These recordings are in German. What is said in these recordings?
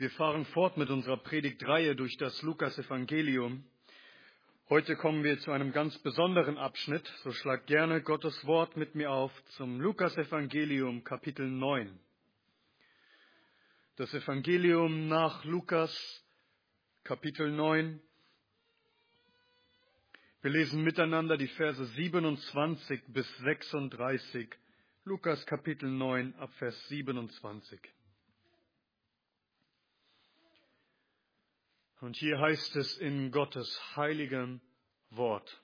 Wir fahren fort mit unserer Predigtreihe durch das Lukas-Evangelium. Heute kommen wir zu einem ganz besonderen Abschnitt. So schlag gerne Gottes Wort mit mir auf zum Lukas-Evangelium, Kapitel 9. Das Evangelium nach Lukas, Kapitel 9. Wir lesen miteinander die Verse 27 bis 36. Lukas, Kapitel 9, ab Vers 27. Und hier heißt es in Gottes heiligem Wort: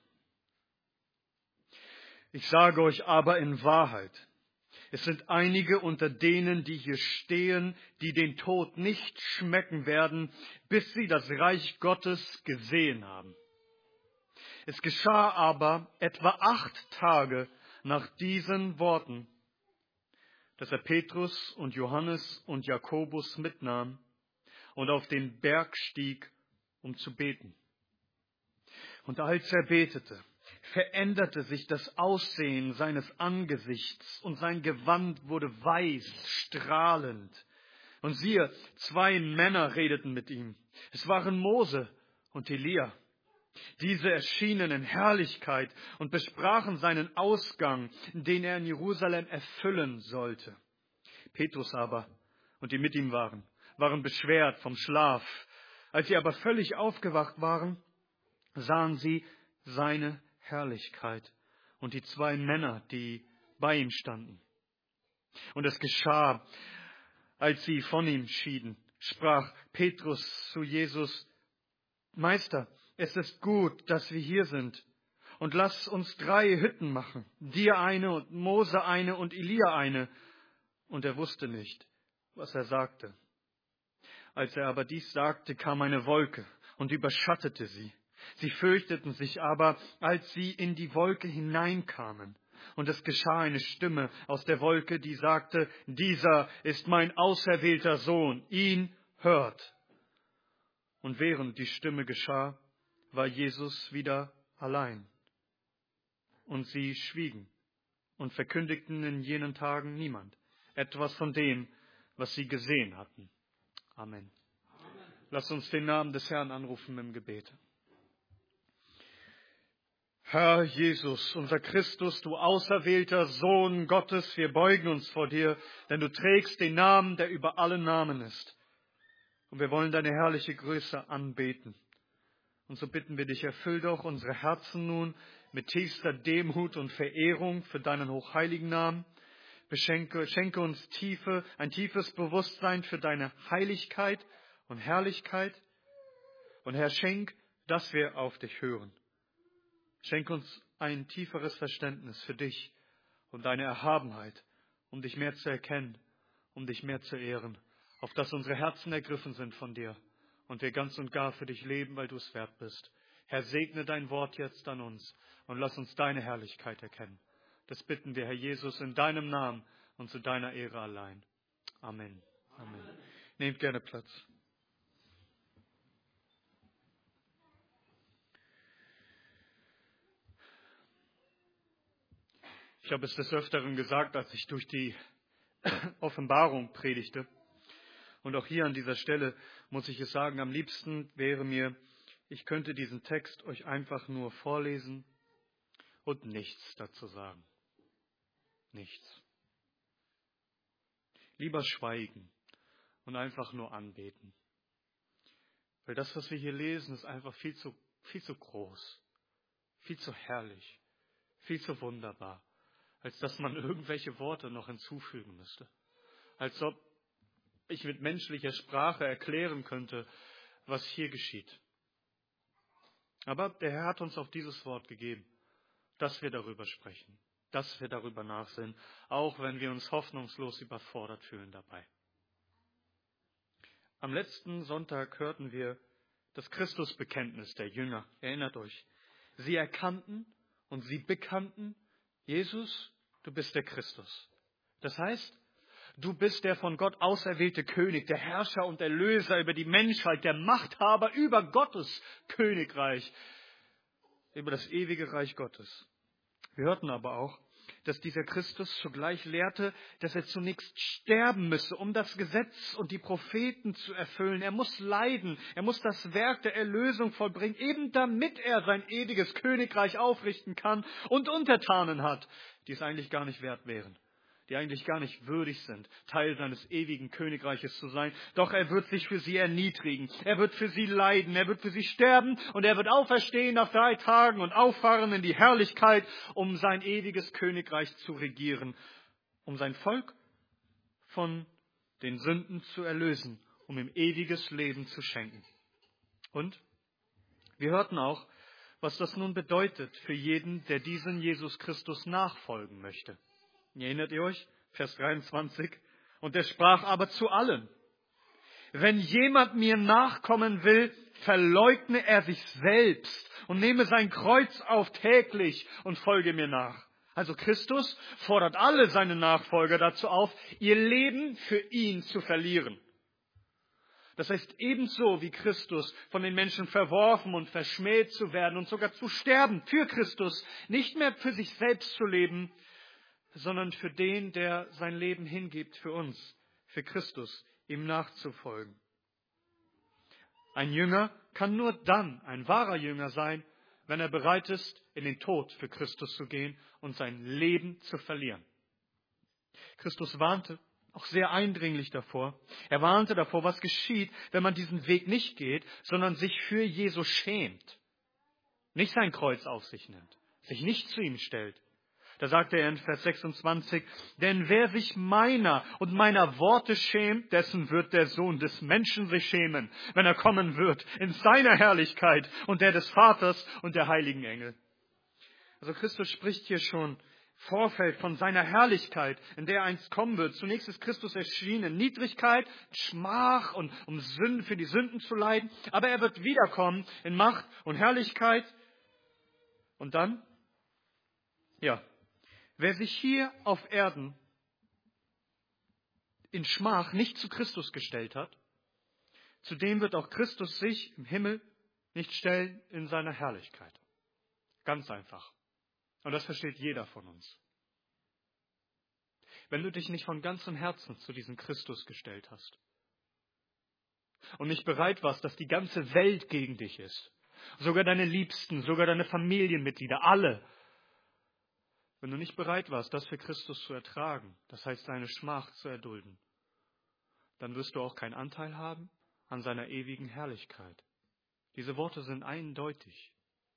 Ich sage euch aber in Wahrheit, es sind einige unter denen, die hier stehen, die den Tod nicht schmecken werden, bis sie das Reich Gottes gesehen haben. Es geschah aber etwa 8 Tage nach diesen Worten, dass er Petrus und Johannes und Jakobus mitnahm und auf den Berg stieg, um zu beten. Und als er betete, veränderte sich das Aussehen seines Angesichts und sein Gewand wurde weiß, strahlend. Und siehe, 2 Männer redeten mit ihm. Es waren Mose und Elia. Diese erschienen in Herrlichkeit und besprachen seinen Ausgang, den er in Jerusalem erfüllen sollte. Petrus aber und die mit ihm waren beschwert vom Schlaf. Als sie aber völlig aufgewacht waren, sahen sie seine Herrlichkeit und die 2 Männer, die bei ihm standen. Und es geschah, als sie von ihm schieden, sprach Petrus zu Jesus: Meister, es ist gut, dass wir hier sind. Und lass uns 3 Hütten machen, dir eine und Mose eine und Elia eine. Und er wusste nicht, was er sagte. Als er aber dies sagte, kam eine Wolke und überschattete sie. Sie fürchteten sich aber, als sie in die Wolke hineinkamen. Und es geschah eine Stimme aus der Wolke, die sagte: Dieser ist mein auserwählter Sohn, ihn hört. Und während die Stimme geschah, war Jesus wieder allein. Und sie schwiegen und verkündigten in jenen Tagen niemand etwas von dem, was sie gesehen hatten. Amen. Lass uns den Namen des Herrn anrufen im Gebet. Herr Jesus, unser Christus, du auserwählter Sohn Gottes, wir beugen uns vor dir, denn du trägst den Namen, der über allen Namen ist. Und wir wollen deine herrliche Größe anbeten. Und so bitten wir dich, erfüll doch unsere Herzen nun mit tiefster Demut und Verehrung für deinen hochheiligen Namen. Schenke uns ein tiefes Bewusstsein für deine Heiligkeit und Herrlichkeit. Und Herr, schenk, dass wir auf dich hören. Schenk uns ein tieferes Verständnis für dich und deine Erhabenheit, um dich mehr zu erkennen, um dich mehr zu ehren, auf dass unsere Herzen ergriffen sind von dir und wir ganz und gar für dich leben, weil du es wert bist. Herr, segne dein Wort jetzt an uns und lass uns deine Herrlichkeit erkennen. Das bitten wir, Herr Jesus, in deinem Namen und zu deiner Ehre allein. Amen. Amen. Nehmt gerne Platz. Ich habe es des Öfteren gesagt, als ich durch die Offenbarung predigte. Und auch hier an dieser Stelle muss ich es sagen, am liebsten wäre mir, ich könnte diesen Text euch einfach nur vorlesen und nichts dazu sagen. Nichts. Lieber schweigen und einfach nur anbeten. Weil das, was wir hier lesen, ist einfach viel zu groß, viel zu herrlich, viel zu wunderbar, als dass man irgendwelche Worte noch hinzufügen müsste. Als ob ich mit menschlicher Sprache erklären könnte, was hier geschieht. Aber der Herr hat uns auch dieses Wort gegeben, dass wir darüber sprechen, dass wir darüber nachsinnen, auch wenn wir uns hoffnungslos überfordert fühlen dabei. Am letzten Sonntag hörten wir das Christusbekenntnis der Jünger. Erinnert euch. Sie erkannten und sie bekannten: Jesus, du bist der Christus. Das heißt, du bist der von Gott auserwählte König, der Herrscher und Erlöser über die Menschheit, der Machthaber über Gottes Königreich, über das ewige Reich Gottes. Wir hörten aber auch, dass dieser Christus zugleich lehrte, dass er zunächst sterben müsse, um das Gesetz und die Propheten zu erfüllen. Er muss leiden, er muss das Werk der Erlösung vollbringen, eben damit er sein ewiges Königreich aufrichten kann und Untertanen hat, die es eigentlich gar nicht wert wären, die eigentlich gar nicht würdig sind, Teil seines ewigen Königreiches zu sein. Doch er wird sich für sie erniedrigen, er wird für sie leiden, er wird für sie sterben und er wird auferstehen nach 3 Tagen und auffahren in die Herrlichkeit, um sein ewiges Königreich zu regieren, um sein Volk von den Sünden zu erlösen, um ihm ewiges Leben zu schenken. Und wir hörten auch, was das nun bedeutet für jeden, der diesen Jesus Christus nachfolgen möchte. Erinnert ihr euch? Vers 23. Und er sprach aber zu allen: Wenn jemand mir nachkommen will, verleugne er sich selbst und nehme sein Kreuz auf täglich und folge mir nach. Also Christus fordert alle seine Nachfolger dazu auf, ihr Leben für ihn zu verlieren. Das heißt, ebenso wie Christus von den Menschen verworfen und verschmäht zu werden und sogar zu sterben für Christus, nicht mehr für sich selbst zu leben, sondern für den, der sein Leben hingibt für uns, für Christus, ihm nachzufolgen. Ein Jünger kann nur dann ein wahrer Jünger sein, wenn er bereit ist, in den Tod für Christus zu gehen und sein Leben zu verlieren. Christus warnte auch sehr eindringlich davor. Er warnte davor, was geschieht, wenn man diesen Weg nicht geht, sondern sich für Jesus schämt, nicht sein Kreuz auf sich nimmt, sich nicht zu ihm stellt. Da sagte er in Vers 26, denn wer sich meiner und meiner Worte schämt, dessen wird der Sohn des Menschen sich schämen, wenn er kommen wird in seiner Herrlichkeit und der des Vaters und der heiligen Engel. Also Christus spricht hier schon Vorfeld von seiner Herrlichkeit, in der er einst kommen wird. Zunächst ist Christus erschienen in Niedrigkeit, Schmach und um Sünden für die Sünden zu leiden, aber er wird wiederkommen in Macht und Herrlichkeit. Und dann, wer sich hier auf Erden in Schmach nicht zu Christus gestellt hat, zu dem wird auch Christus sich im Himmel nicht stellen in seiner Herrlichkeit. Ganz einfach. Und das versteht jeder von uns. Wenn du dich nicht von ganzem Herzen zu diesem Christus gestellt hast und nicht bereit warst, dass die ganze Welt gegen dich ist, sogar deine Liebsten, sogar deine Familienmitglieder, alle, wenn du nicht bereit warst, das für Christus zu ertragen, das heißt seine Schmach zu erdulden, dann wirst du auch keinen Anteil haben an seiner ewigen Herrlichkeit. Diese Worte sind eindeutig.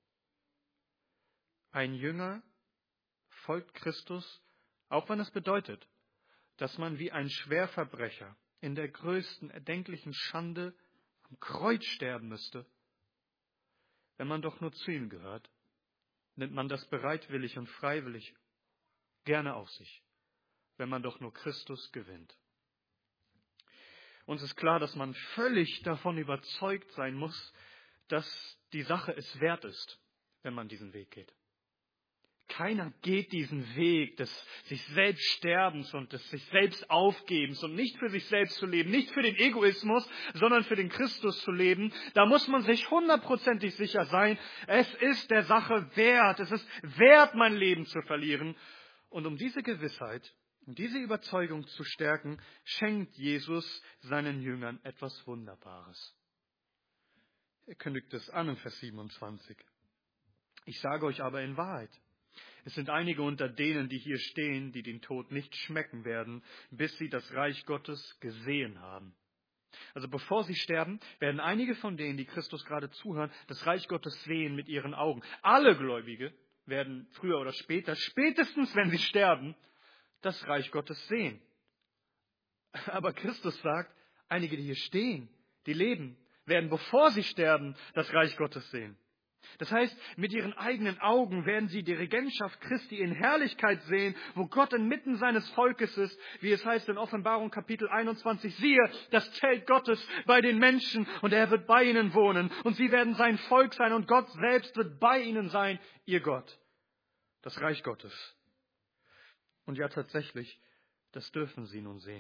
Ein Jünger folgt Christus, auch wenn es bedeutet, dass man wie ein Schwerverbrecher in der größten erdenklichen Schande am Kreuz sterben müsste. Wenn man doch nur zu ihm gehört, nimmt man das bereitwillig und freiwillig gerne auf sich, wenn man doch nur Christus gewinnt. Uns ist klar, dass man völlig davon überzeugt sein muss, dass die Sache es wert ist, wenn man diesen Weg geht. Keiner geht diesen Weg des sich selbst Sterbens und des sich selbst Aufgebens und nicht für sich selbst zu leben, nicht für den Egoismus, sondern für den Christus zu leben. Da muss man sich 100%ig sicher sein, es ist der Sache wert, es ist wert, mein Leben zu verlieren. Und um diese Gewissheit, um diese Überzeugung zu stärken, schenkt Jesus seinen Jüngern etwas Wunderbares. Er kündigt es an in Vers 27. Ich sage euch aber in Wahrheit, es sind einige unter denen, die hier stehen, die den Tod nicht schmecken werden, bis sie das Reich Gottes gesehen haben. Also bevor sie sterben, werden einige von denen, die Christus gerade zuhören, das Reich Gottes sehen mit ihren Augen. Alle Gläubige werden früher oder später, spätestens wenn sie sterben, das Reich Gottes sehen. Aber Christus sagt, einige, die hier stehen, die leben, werden, bevor sie sterben, das Reich Gottes sehen. Das heißt, mit ihren eigenen Augen werden sie die Regentschaft Christi in Herrlichkeit sehen, wo Gott inmitten seines Volkes ist, wie es heißt in Offenbarung Kapitel 21, siehe, das Zelt Gottes bei den Menschen und er wird bei ihnen wohnen und sie werden sein Volk sein und Gott selbst wird bei ihnen sein, ihr Gott, das Reich Gottes. Und ja, tatsächlich, das dürfen sie nun sehen.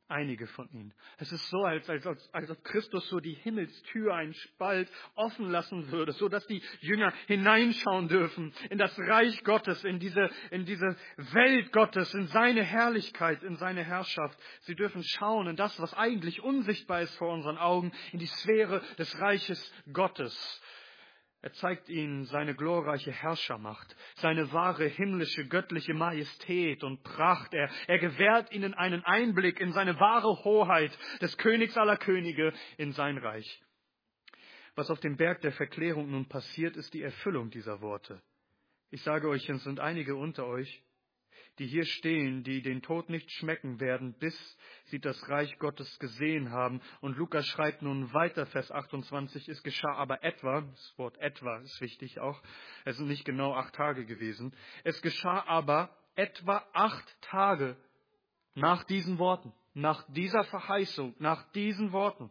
Einige von ihnen. Es ist so, als ob Christus so die Himmelstür, einen Spalt offen lassen würde, so dass die Jünger hineinschauen dürfen in das Reich Gottes, in diese Welt Gottes, in seine Herrlichkeit, in seine Herrschaft. Sie dürfen schauen in das, was eigentlich unsichtbar ist vor unseren Augen, in die Sphäre des Reiches Gottes. Er zeigt ihnen seine glorreiche Herrschermacht, seine wahre himmlische, göttliche Majestät und Pracht. Er gewährt ihnen einen Einblick in seine wahre Hoheit des Königs aller Könige in sein Reich. Was auf dem Berg der Verklärung nun passiert, ist die Erfüllung dieser Worte. Ich sage euch, es sind einige unter euch, die hier stehen, die den Tod nicht schmecken werden, bis sie das Reich Gottes gesehen haben. Und Lukas schreibt nun weiter, Vers 28, es geschah aber etwa, das Wort etwa ist wichtig auch, es sind nicht genau 8 Tage gewesen, es geschah aber etwa 8 Tage nach diesen Worten, nach dieser Verheißung, nach diesen Worten,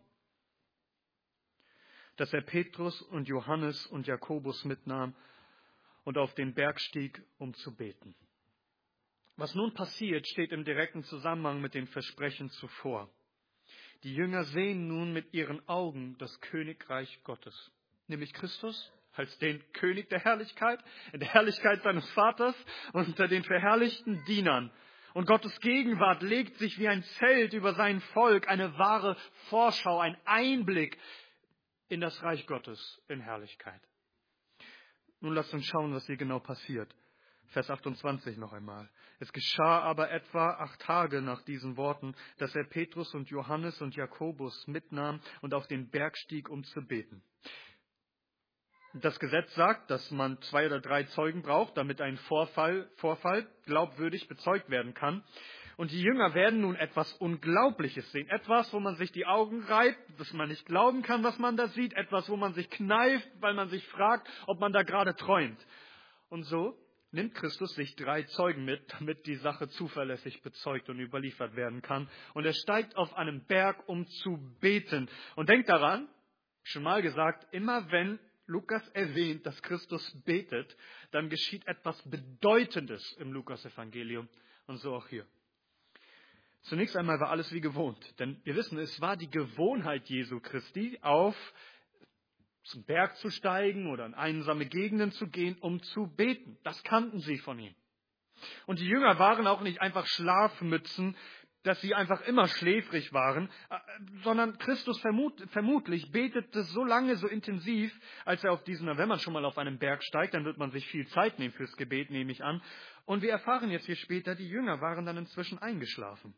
dass er Petrus und Johannes und Jakobus mitnahm und auf den Berg stieg, um zu beten. Was nun passiert, steht im direkten Zusammenhang mit dem Versprechen zuvor. Die Jünger sehen nun mit ihren Augen das Königreich Gottes, nämlich Christus als den König der Herrlichkeit, in der Herrlichkeit seines Vaters unter den verherrlichten Dienern. Und Gottes Gegenwart legt sich wie ein Zelt über sein Volk, eine wahre Vorschau, ein Einblick in das Reich Gottes in Herrlichkeit. Nun lasst uns schauen, was hier genau passiert. Vers 28 noch einmal. Es geschah aber etwa 8 Tage nach diesen Worten, dass er Petrus und Johannes und Jakobus mitnahm und auf den Berg stieg, um zu beten. Das Gesetz sagt, dass man 2 oder 3 Zeugen braucht, damit ein Vorfall glaubwürdig bezeugt werden kann. Und die Jünger werden nun etwas Unglaubliches sehen. Etwas, wo man sich die Augen reibt, dass man nicht glauben kann, was man da sieht. Etwas, wo man sich kneift, weil man sich fragt, ob man da gerade träumt. Und so nimmt Christus sich 3 Zeugen mit, damit die Sache zuverlässig bezeugt und überliefert werden kann. Und er steigt auf einen Berg, um zu beten. Und denkt daran, schon mal gesagt, immer wenn Lukas erwähnt, dass Christus betet, dann geschieht etwas Bedeutendes im Lukas-Evangelium. Und so auch hier. Zunächst einmal war alles wie gewohnt. Denn wir wissen, es war die Gewohnheit Jesu Christi, zum Berg zu steigen oder in einsame Gegenden zu gehen, um zu beten. Das kannten sie von ihm. Und die Jünger waren auch nicht einfach Schlafmützen, dass sie einfach immer schläfrig waren, sondern Christus vermutlich betete so lange, so intensiv, als er wenn man schon mal auf einem Berg steigt, dann wird man sich viel Zeit nehmen fürs Gebet, nehme ich an. Und wir erfahren jetzt hier später, die Jünger waren dann inzwischen eingeschlafen.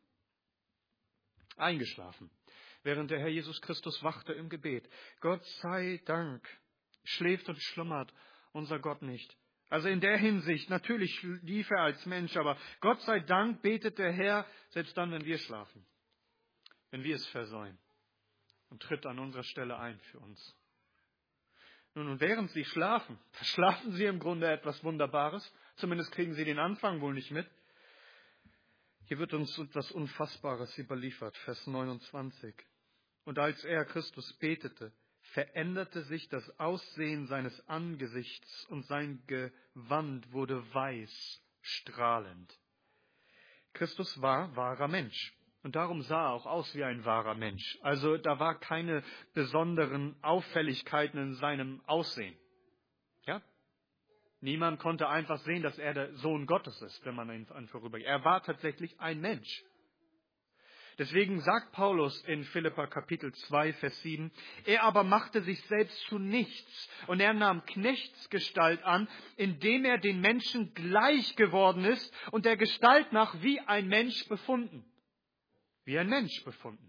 Während der Herr Jesus Christus wachte im Gebet. Gott sei Dank schläft und schlummert unser Gott nicht. Also in der Hinsicht, natürlich lief er als Mensch, aber Gott sei Dank betet der Herr, selbst dann, wenn wir schlafen, wenn wir es versäumen, und tritt an unserer Stelle ein für uns. Nun, und während sie schlafen, verschlafen sie im Grunde etwas Wunderbares, zumindest kriegen sie den Anfang wohl nicht mit. Hier wird uns etwas Unfassbares überliefert, Vers 29. Und als er, Christus, betete, veränderte sich das Aussehen seines Angesichts und sein Gewand wurde weiß, strahlend. Christus war wahrer Mensch und darum sah er auch aus wie ein wahrer Mensch. Also da war keine besonderen Auffälligkeiten in seinem Aussehen. Ja? Niemand konnte einfach sehen, dass er der Sohn Gottes ist, wenn man ihn vorübergeht. Er war tatsächlich ein Mensch. Deswegen sagt Paulus in Philipper Kapitel 2, Vers 7, er aber machte sich selbst zu nichts und er nahm Knechtsgestalt an, indem er den Menschen gleich geworden ist und der Gestalt nach wie ein Mensch befunden. Wie ein Mensch befunden.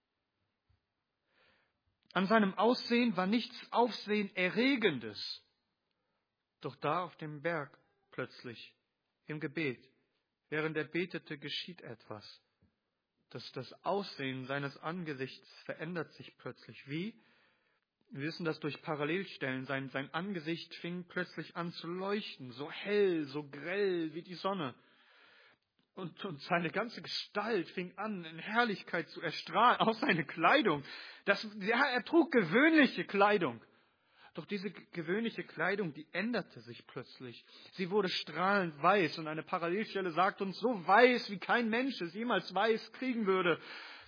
An seinem Aussehen war nichts Aufsehenerregendes. Doch da auf dem Berg plötzlich, im Gebet, während er betete, geschieht etwas. Das Aussehen seines Angesichts verändert sich plötzlich. Wie? Wir wissen das durch Parallelstellen. Sein Angesicht fing plötzlich an zu leuchten, so hell, so grell wie die Sonne. Und seine ganze Gestalt fing an, in Herrlichkeit zu erstrahlen, auch seine Kleidung. Er trug gewöhnliche Kleidung. Doch diese gewöhnliche Kleidung, die änderte sich plötzlich. Sie wurde strahlend weiß und eine Parallelstelle sagt uns, so weiß, wie kein Mensch es jemals weiß kriegen würde.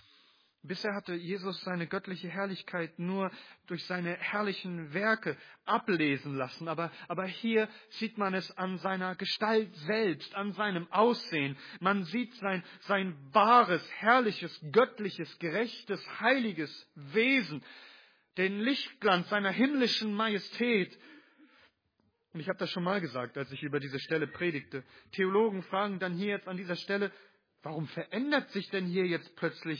Bisher hatte Jesus seine göttliche Herrlichkeit nur durch seine herrlichen Werke ablesen lassen. Aber hier sieht man es an seiner Gestalt selbst, an seinem Aussehen. Man sieht sein wahres, herrliches, göttliches, gerechtes, heiliges Wesen, den Lichtglanz seiner himmlischen Majestät. Und ich habe das schon mal gesagt, als ich über diese Stelle predigte. Theologen fragen dann hier jetzt an dieser Stelle, warum verändert sich denn hier jetzt plötzlich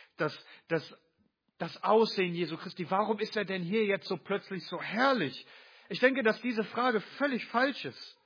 das Aussehen Jesu Christi? Warum ist er denn hier jetzt so plötzlich so herrlich? Ich denke, dass diese Frage völlig falsch ist.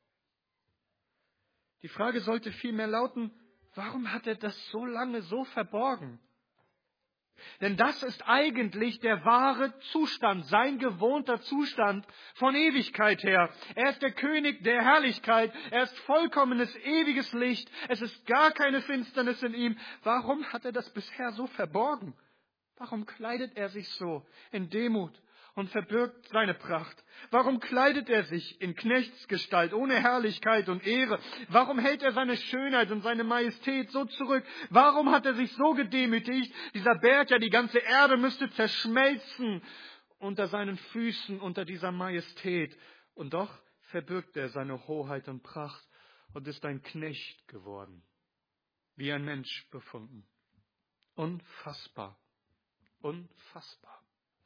Die Frage sollte vielmehr lauten, warum hat er das so lange so verborgen? Denn das ist eigentlich der wahre Zustand, sein gewohnter Zustand von Ewigkeit her. Er ist der König der Herrlichkeit, er ist vollkommenes, ewiges Licht, es ist gar keine Finsternis in ihm. Warum hat er das bisher so verborgen? Warum kleidet er sich so in Demut und verbirgt seine Pracht? Warum kleidet er sich in Knechtsgestalt, ohne Herrlichkeit und Ehre? Warum hält er seine Schönheit und seine Majestät so zurück? Warum hat er sich so gedemütigt? Dieser Berg, ja, die ganze Erde müsste zerschmelzen unter seinen Füßen, unter dieser Majestät. Und doch verbirgt er seine Hoheit und Pracht und ist ein Knecht geworden, wie ein Mensch befunden. Unfassbar. Unfassbar.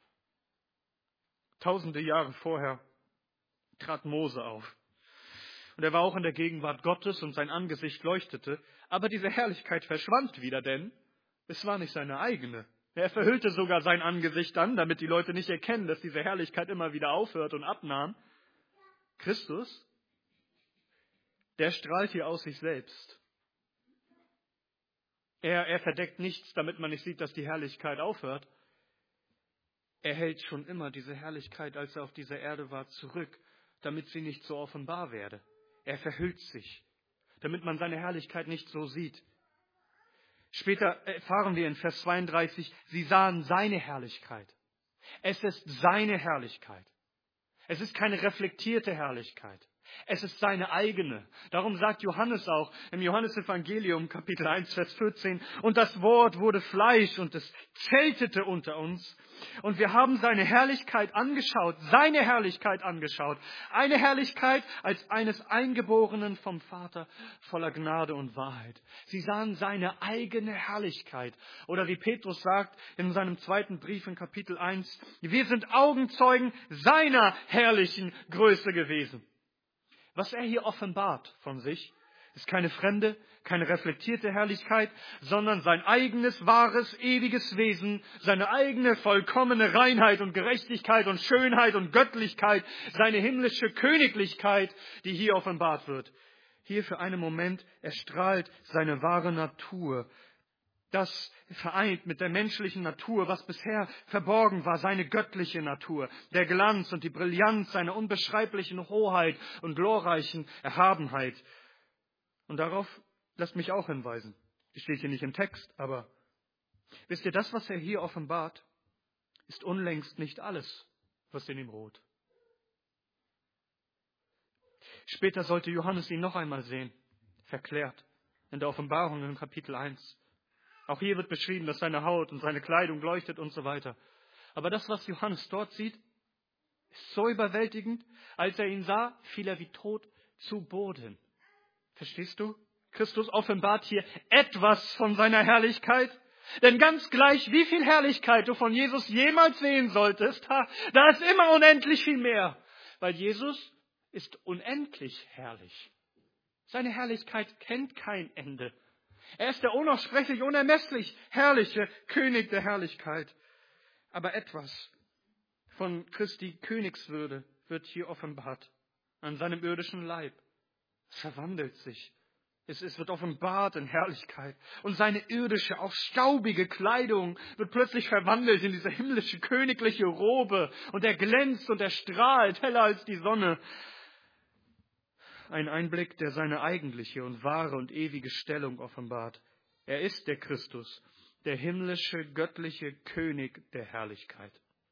Tausende Jahre vorher trat Mose auf. Und er war auch in der Gegenwart Gottes und sein Angesicht leuchtete. Aber diese Herrlichkeit verschwand wieder, denn es war nicht seine eigene. Er verhüllte sogar sein Angesicht dann, damit die Leute nicht erkennen, dass diese Herrlichkeit immer wieder aufhört und abnahm. Christus, der strahlt hier aus sich selbst. Er verdeckt nichts, damit man nicht sieht, dass die Herrlichkeit aufhört. Er hält schon immer diese Herrlichkeit, als er auf dieser Erde war, zurück, damit sie nicht so offenbar werde. Er verhüllt sich, damit man seine Herrlichkeit nicht so sieht. Später erfahren wir in Vers 32, sie sahen seine Herrlichkeit. Es ist seine Herrlichkeit. Es ist keine reflektierte Herrlichkeit. Es ist seine eigene. Darum sagt Johannes auch im Johannesevangelium Kapitel 1, Vers 14, und das Wort wurde Fleisch und es zeltete unter uns. Und wir haben seine Herrlichkeit angeschaut, eine Herrlichkeit als eines Eingeborenen vom Vater voller Gnade und Wahrheit. Sie sahen seine eigene Herrlichkeit. Oder wie Petrus sagt in seinem zweiten Brief in Kapitel 1, wir sind Augenzeugen seiner herrlichen Größe gewesen. Was er hier offenbart von sich, ist keine fremde, keine reflektierte Herrlichkeit, sondern sein eigenes, wahres, ewiges Wesen, seine eigene vollkommene Reinheit und Gerechtigkeit und Schönheit und Göttlichkeit, seine himmlische Königlichkeit, die hier offenbart wird. Hier für einen Moment erstrahlt seine wahre Natur. Das vereint mit der menschlichen Natur, was bisher verborgen war, seine göttliche Natur, der Glanz und die Brillanz seiner unbeschreiblichen Hoheit und glorreichen Erhabenheit. Und darauf lasst mich auch hinweisen. Das steht hier nicht im Text, aber wisst ihr, das, was er hier offenbart, ist unlängst nicht alles, was in ihm ruht. Später sollte Johannes ihn noch einmal sehen, verklärt, in der Offenbarung in Kapitel 1. Auch hier wird beschrieben, dass seine Haut und seine Kleidung leuchtet und so weiter. Aber das, was Johannes dort sieht, ist so überwältigend. Als er ihn sah, fiel er wie tot zu Boden. Verstehst du? Christus offenbart hier etwas von seiner Herrlichkeit. Denn ganz gleich, wie viel Herrlichkeit du von Jesus jemals sehen solltest, da ist immer unendlich viel mehr. Weil Jesus ist unendlich herrlich. Seine Herrlichkeit kennt kein Ende. Er ist der unaussprechlich, unermesslich herrliche König der Herrlichkeit. Aber etwas von Christi Königswürde wird hier offenbart an seinem irdischen Leib. Es verwandelt sich. Es wird offenbart in Herrlichkeit. Und seine irdische, auch staubige Kleidung wird plötzlich verwandelt in diese himmlische, königliche Robe. Und er glänzt und er strahlt heller als die Sonne. Ein Einblick, der seine eigentliche und wahre und ewige Stellung offenbart. Er ist der Christus, der himmlische, göttliche König der Herrlichkeit.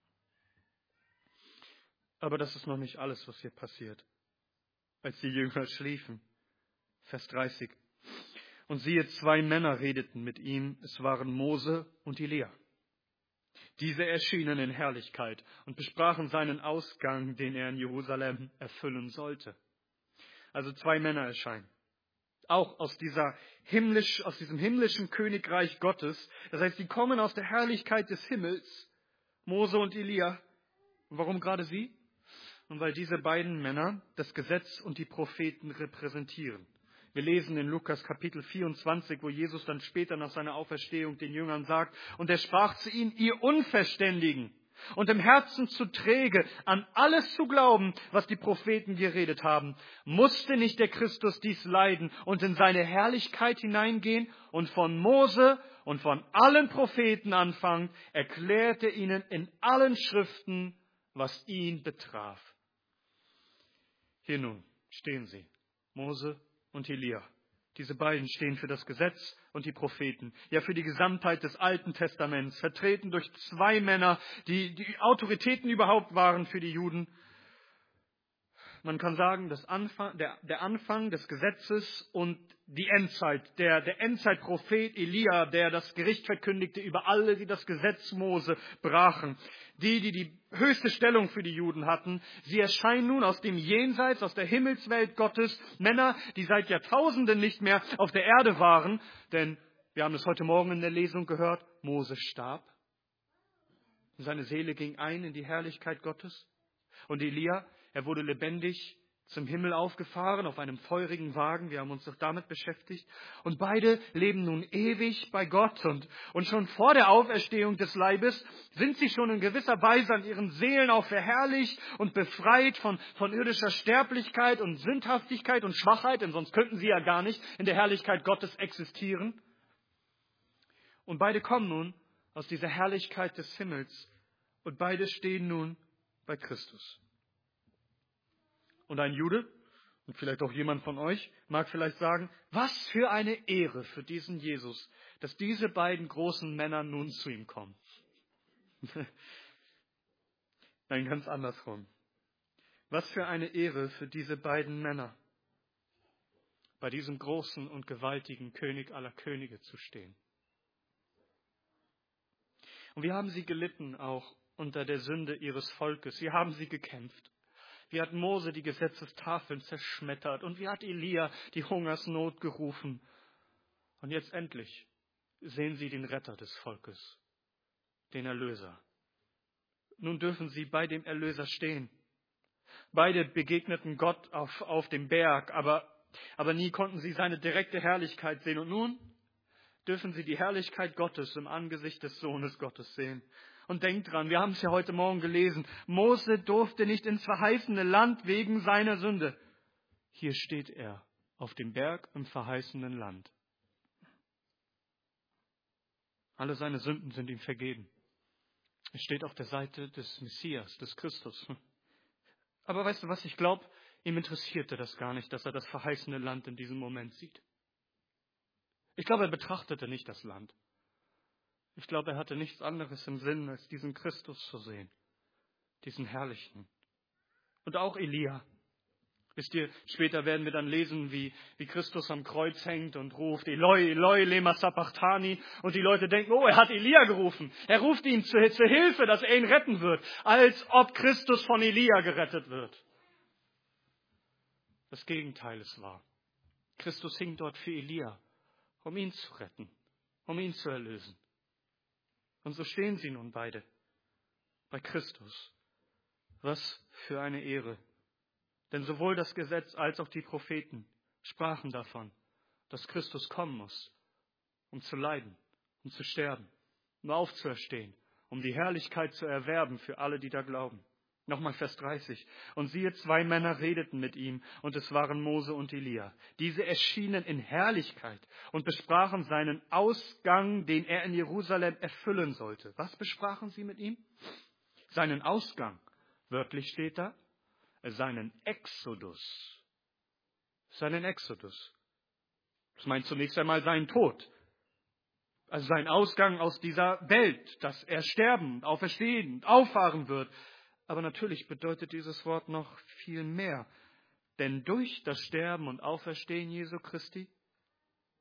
Aber das ist noch nicht alles, was hier passiert. Als die Jünger schliefen. Vers 30. Und siehe, 2 Männer redeten mit ihm, es waren Mose und Elia. Diese erschienen in Herrlichkeit und besprachen seinen Ausgang, den er in Jerusalem erfüllen sollte. Also 2 Männer erscheinen. Auch aus diesem himmlischen Königreich Gottes. Das heißt, sie kommen aus der Herrlichkeit des Himmels, Mose und Elia. Und warum gerade sie? Und weil diese beiden Männer das Gesetz und die Propheten repräsentieren. Wir lesen in Lukas Kapitel 24, wo Jesus dann später nach seiner Auferstehung den Jüngern sagt, und er sprach zu ihnen, ihr Unverständigen und im Herzen zu träge, an alles zu glauben, was die Propheten geredet haben. Musste nicht der Christus dies leiden und in seine Herrlichkeit hineingehen? Und von Mose und von allen Propheten anfangend erklärte ihnen in allen Schriften, was ihn betraf. Hier nun stehen sie, Mose und Elia. Diese beiden stehen für das Gesetz und die Propheten, ja für die Gesamtheit des Alten Testaments, vertreten durch 2 Männer, die die Autoritäten überhaupt waren für die Juden. Man kann sagen, der Anfang des Gesetzes und die Endzeit, der Endzeitprophet Elia, der das Gericht verkündigte über alle, die das Gesetz Mose brachen. Die höchste Stellung für die Juden hatten, sie erscheinen nun aus dem Jenseits, aus der Himmelswelt Gottes, Männer, die seit Jahrtausenden nicht mehr auf der Erde waren, denn wir haben es heute Morgen in der Lesung gehört, Mose starb, seine Seele ging ein in die Herrlichkeit Gottes und Elia, er wurde lebendig zum Himmel aufgefahren auf einem feurigen Wagen. Wir haben uns doch damit beschäftigt. Und beide leben nun ewig bei Gott. Und schon vor der Auferstehung des Leibes sind sie schon in gewisser Weise an ihren Seelen auch verherrlicht und befreit von irdischer Sterblichkeit und Sündhaftigkeit und Schwachheit. Denn sonst könnten sie ja gar nicht in der Herrlichkeit Gottes existieren. Und beide kommen nun aus dieser Herrlichkeit des Himmels. Und beide stehen nun bei Christus. Und ein Jude, und vielleicht auch jemand von euch, mag vielleicht sagen, was für eine Ehre für diesen Jesus, dass diese beiden großen Männer nun zu ihm kommen. Nein, ganz andersrum. Was für eine Ehre für diese beiden Männer, bei diesem großen und gewaltigen König aller Könige zu stehen. Und wie haben sie gelitten auch unter der Sünde ihres Volkes? Wie haben sie gekämpft? Wie hat Mose die Gesetzestafeln zerschmettert? Und wie hat Elia die Hungersnot gerufen? Und jetzt endlich sehen sie den Retter des Volkes, den Erlöser. Nun dürfen sie bei dem Erlöser stehen. Beide begegneten Gott auf dem Berg, aber nie konnten sie seine direkte Herrlichkeit sehen. Und nun dürfen sie die Herrlichkeit Gottes im Angesicht des Sohnes Gottes sehen. Und denkt dran, wir haben es ja heute Morgen gelesen, Mose durfte nicht ins verheißene Land wegen seiner Sünde. Hier steht er auf dem Berg im verheißenen Land. Alle seine Sünden sind ihm vergeben. Er steht auf der Seite des Messias, des Christus. Aber weißt du was, ich glaube, ihm interessierte das gar nicht, dass er das verheißene Land in diesem Moment sieht. Ich glaube, er betrachtete nicht das Land. Ich glaube, er hatte nichts anderes im Sinn, als diesen Christus zu sehen, diesen Herrlichen. Und auch Elia. Wisst ihr, später werden wir dann lesen, wie Christus am Kreuz hängt und ruft, Eloi, Eloi, lema sabachthani. Und die Leute denken, oh, er hat Elia gerufen. Er ruft ihn zur Hilfe, dass er ihn retten wird, als ob Christus von Elia gerettet wird. Das Gegenteil ist wahr. Christus hing dort für Elia, um ihn zu retten, um ihn zu erlösen. Und so stehen sie nun beide bei Christus. Was für eine Ehre. Denn sowohl das Gesetz als auch die Propheten sprachen davon, dass Christus kommen muss, um zu leiden, um zu sterben, um aufzuerstehen, um die Herrlichkeit zu erwerben für alle, die da glauben. Nochmal Vers 30. Und siehe, 2 Männer redeten mit ihm, und es waren Mose und Elia. Diese erschienen in Herrlichkeit und besprachen seinen Ausgang, den er in Jerusalem erfüllen sollte. Was besprachen sie mit ihm? Seinen Ausgang. Wörtlich steht da, seinen Exodus. Seinen Exodus. Das meint zunächst einmal seinen Tod. Also seinen Ausgang aus dieser Welt, dass er sterben, auferstehen, auffahren wird. Aber natürlich bedeutet dieses Wort noch viel mehr. Denn durch das Sterben und Auferstehen Jesu Christi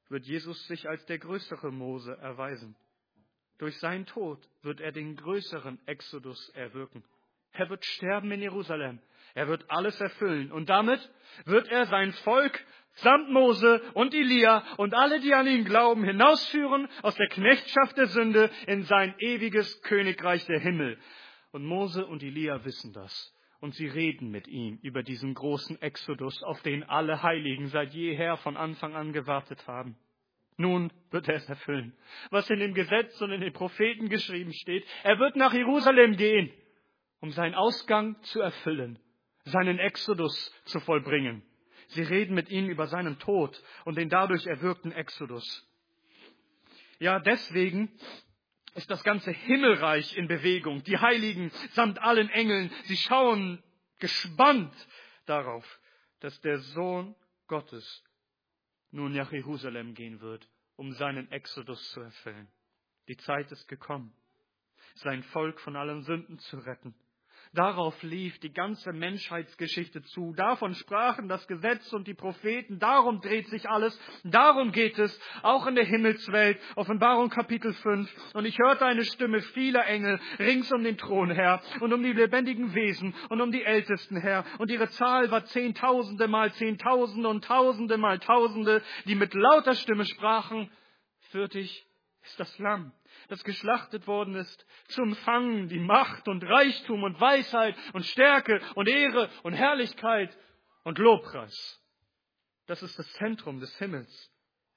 wird Jesus sich als der größere Mose erweisen. Durch seinen Tod wird er den größeren Exodus erwirken. Er wird sterben in Jerusalem. Er wird alles erfüllen. Und damit wird er sein Volk samt Mose und Elia und alle, die an ihn glauben, hinausführen aus der Knechtschaft der Sünde in sein ewiges Königreich der Himmel. Und Mose und Elia wissen das. Und sie reden mit ihm über diesen großen Exodus, auf den alle Heiligen seit jeher von Anfang an gewartet haben. Nun wird er es erfüllen, was in dem Gesetz und in den Propheten geschrieben steht. Er wird nach Jerusalem gehen, um seinen Ausgang zu erfüllen, seinen Exodus zu vollbringen. Sie reden mit ihm über seinen Tod und den dadurch erwirkten Exodus. Ja, deswegen ist das ganze Himmelreich in Bewegung. Die Heiligen samt allen Engeln, sie schauen gespannt darauf, dass der Sohn Gottes nun nach Jerusalem gehen wird, um seinen Exodus zu erfüllen. Die Zeit ist gekommen, sein Volk von allen Sünden zu retten. Darauf lief die ganze Menschheitsgeschichte zu. Davon sprachen das Gesetz und die Propheten. Darum dreht sich alles. Darum geht es, auch in der Himmelswelt. Offenbarung Kapitel 5. Und ich hörte eine Stimme vieler Engel rings um den Thron her und um die lebendigen Wesen und um die Ältesten her. Und ihre Zahl war Zehntausende mal Zehntausende und Tausende mal Tausende, die mit lauter Stimme sprachen: Würdig ist das Lamm, das geschlachtet worden ist, zu empfangen die Macht und Reichtum und Weisheit und Stärke und Ehre und Herrlichkeit und Lobpreis. Das ist das Zentrum des Himmels.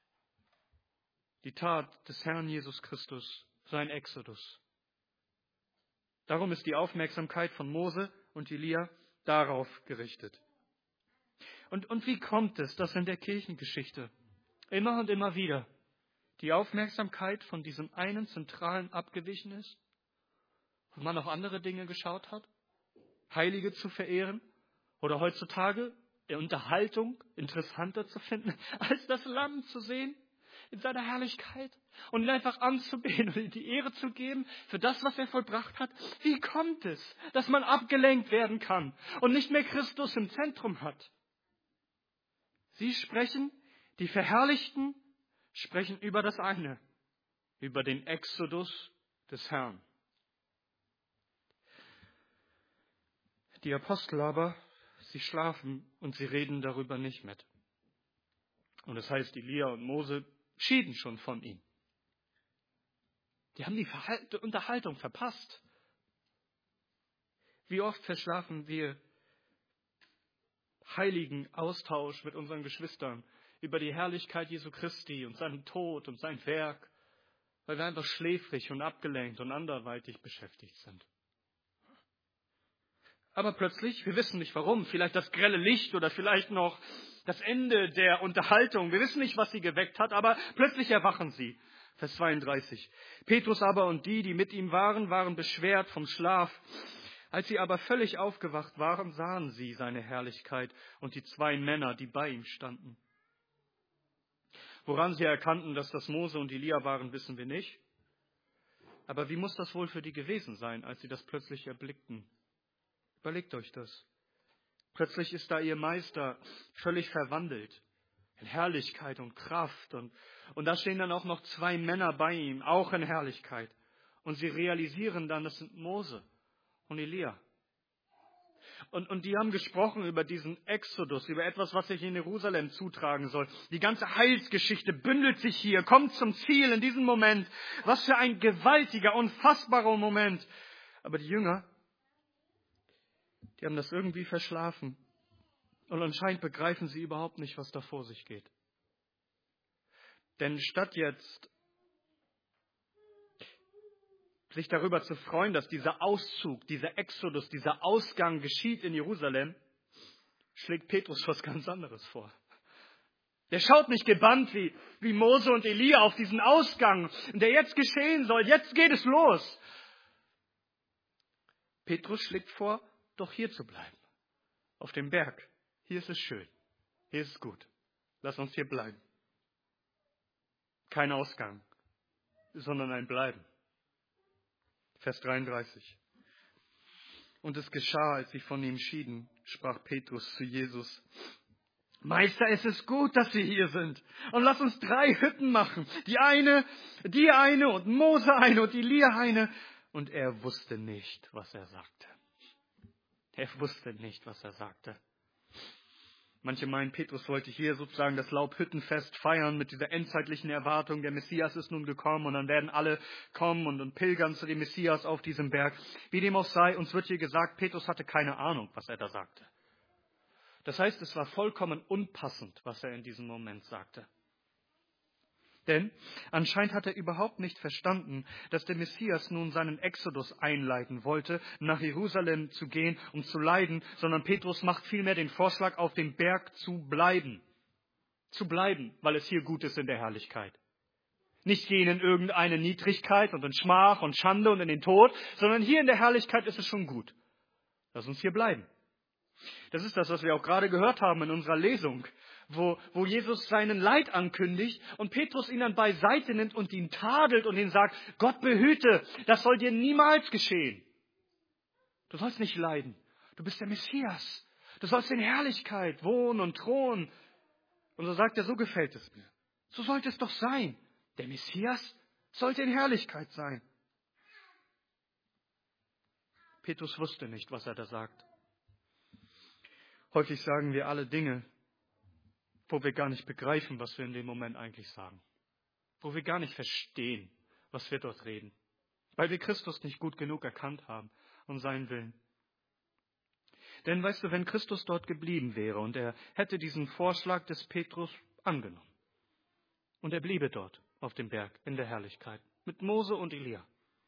Die Tat des Herrn Jesus Christus, sein Exodus. Darum ist die Aufmerksamkeit von Mose und Elia darauf gerichtet. Und wie kommt es, dass in der Kirchengeschichte immer und immer wieder die Aufmerksamkeit von diesem einen Zentralen abgewichen ist und man auf andere Dinge geschaut hat, Heilige zu verehren oder heutzutage der Unterhaltung interessanter zu finden, als das Lamm zu sehen in seiner Herrlichkeit und ihn einfach anzubeten und ihm die Ehre zu geben für das, was er vollbracht hat? Wie kommt es, dass man abgelenkt werden kann und nicht mehr Christus im Zentrum hat? Sie sprechen, die Verherrlichten, sprechen über das eine, über den Exodus des Herrn. Die Apostel aber, sie schlafen und sie reden darüber nicht mit. Und das heißt, Elia und Mose schieden schon von ihm. Die haben die Unterhaltung verpasst. Wie oft verschlafen wir heiligen Austausch mit unseren Geschwistern über die Herrlichkeit Jesu Christi und seinen Tod und sein Werk, weil wir einfach schläfrig und abgelenkt und anderweitig beschäftigt sind. Aber plötzlich, wir wissen nicht warum, vielleicht das grelle Licht oder vielleicht noch das Ende der Unterhaltung, wir wissen nicht, was sie geweckt hat, aber plötzlich erwachen sie. Vers 32. Petrus aber und die, die mit ihm waren, waren beschwert vom Schlaf. Als sie aber völlig aufgewacht waren, sahen sie seine Herrlichkeit und die zwei Männer, die bei ihm standen. Woran sie erkannten, dass das Mose und Elia waren, wissen wir nicht. Aber wie muss das wohl für die gewesen sein, als sie das plötzlich erblickten? Überlegt euch das. Plötzlich ist da ihr Meister völlig verwandelt in Herrlichkeit und Kraft. Und da stehen dann auch noch zwei Männer bei ihm, auch in Herrlichkeit. Und sie realisieren dann, das sind Mose und Elia. Und die haben gesprochen über diesen Exodus, über etwas, was sich in Jerusalem zutragen soll. Die ganze Heilsgeschichte bündelt sich hier, kommt zum Ziel in diesem Moment. Was für ein gewaltiger, unfassbarer Moment. Aber die Jünger, die haben das irgendwie verschlafen. Und anscheinend begreifen sie überhaupt nicht, was da vor sich geht. Denn statt jetzt sich darüber zu freuen, dass dieser Auszug, dieser Exodus, dieser Ausgang geschieht in Jerusalem, schlägt Petrus was ganz anderes vor. Der schaut nicht gebannt wie Mose und Elia auf diesen Ausgang, der jetzt geschehen soll. Jetzt geht es los. Petrus schlägt vor, doch hier zu bleiben, auf dem Berg. Hier ist es schön, hier ist es gut. Lass uns hier bleiben. Kein Ausgang, sondern ein Bleiben. Vers 33. Und es geschah, als sie von ihm schieden, sprach Petrus zu Jesus: Meister, es ist gut, dass Sie hier sind. Und lass uns 3 Hütten machen. Die eine und Mose eine und Elia eine. Und er wusste nicht, was er sagte. Er wusste nicht, was er sagte. Manche meinen, Petrus wollte hier sozusagen das Laubhüttenfest feiern mit dieser endzeitlichen Erwartung, der Messias ist nun gekommen und dann werden alle kommen und pilgern zu dem Messias auf diesem Berg. Wie dem auch sei, uns wird hier gesagt, Petrus hatte keine Ahnung, was er da sagte. Das heißt, es war vollkommen unpassend, was er in diesem Moment sagte. Denn anscheinend hat er überhaupt nicht verstanden, dass der Messias nun seinen Exodus einleiten wollte, nach Jerusalem zu gehen, um zu leiden, sondern Petrus macht vielmehr den Vorschlag, auf dem Berg zu bleiben. Zu bleiben, weil es hier gut ist in der Herrlichkeit. Nicht gehen in irgendeine Niedrigkeit und in Schmach und Schande und in den Tod, sondern hier in der Herrlichkeit ist es schon gut. Lass uns hier bleiben. Das ist das, was wir auch gerade gehört haben in unserer Lesung, wo Jesus seinen Leid ankündigt und Petrus ihn dann beiseite nimmt und ihn tadelt und ihm sagt, Gott behüte, das soll dir niemals geschehen. Du sollst nicht leiden. Du bist der Messias. Du sollst in Herrlichkeit wohnen und thronen. Und so sagt er, so gefällt es mir. So sollte es doch sein. Der Messias sollte in Herrlichkeit sein. Petrus wusste nicht, was er da sagt. Häufig sagen wir alle Dinge, wo wir gar nicht begreifen, was wir in dem Moment eigentlich sagen. Wo wir gar nicht verstehen, was wir dort reden. Weil wir Christus nicht gut genug erkannt haben und seinen Willen. Denn weißt du, wenn Christus dort geblieben wäre und er hätte diesen Vorschlag des Petrus angenommen und er bliebe dort auf dem Berg in der Herrlichkeit mit Mose und Elia,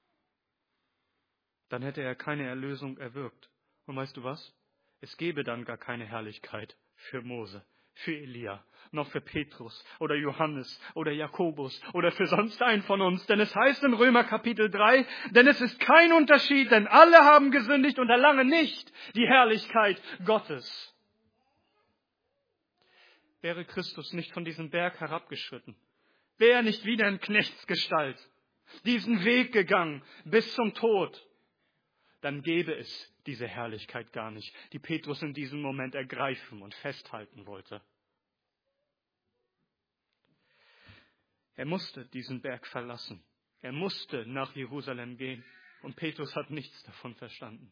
dann hätte er keine Erlösung erwirkt. Und weißt du was? Es gäbe dann gar keine Herrlichkeit für Mose, für Elia, noch für Petrus oder Johannes oder Jakobus oder für sonst einen von uns. Denn es heißt in Römer Kapitel 3, denn es ist kein Unterschied, denn alle haben gesündigt und erlangen nicht die Herrlichkeit Gottes. Wäre Christus nicht von diesem Berg herabgeschritten, wäre er nicht wieder in Knechtsgestalt diesen Weg gegangen bis zum Tod, dann gäbe es diese Herrlichkeit gar nicht, die Petrus in diesem Moment ergreifen und festhalten wollte. Er musste diesen Berg verlassen. Er musste nach Jerusalem gehen. Und Petrus hat nichts davon verstanden.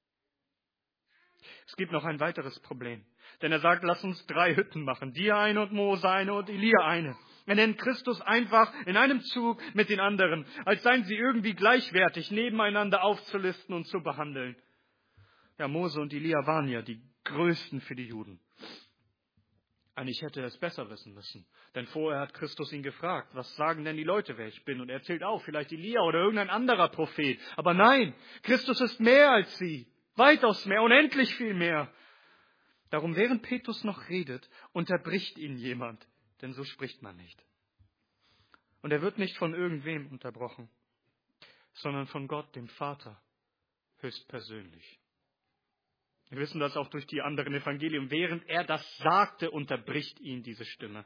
Es gibt noch ein weiteres Problem. Denn er sagt, lass uns 3 Hütten machen. Dir eine und Mose eine und Elia eine. Er nennt Christus einfach in einem Zug mit den anderen, als seien sie irgendwie gleichwertig nebeneinander aufzulisten und zu behandeln. Ja, Mose und Elia waren ja die Größten für die Juden. Eigentlich hätte er es besser wissen müssen. Denn vorher hat Christus ihn gefragt, was sagen denn die Leute, wer ich bin? Und er zählt auf, vielleicht Elia oder irgendein anderer Prophet. Aber nein, Christus ist mehr als sie. Weitaus mehr, unendlich viel mehr. Darum, während Petrus noch redet, unterbricht ihn jemand. Denn so spricht man nicht. Und er wird nicht von irgendwem unterbrochen, sondern von Gott, dem Vater, höchstpersönlich. Wir wissen das auch durch die anderen Evangelien. Während er das sagte, unterbricht ihn diese Stimme.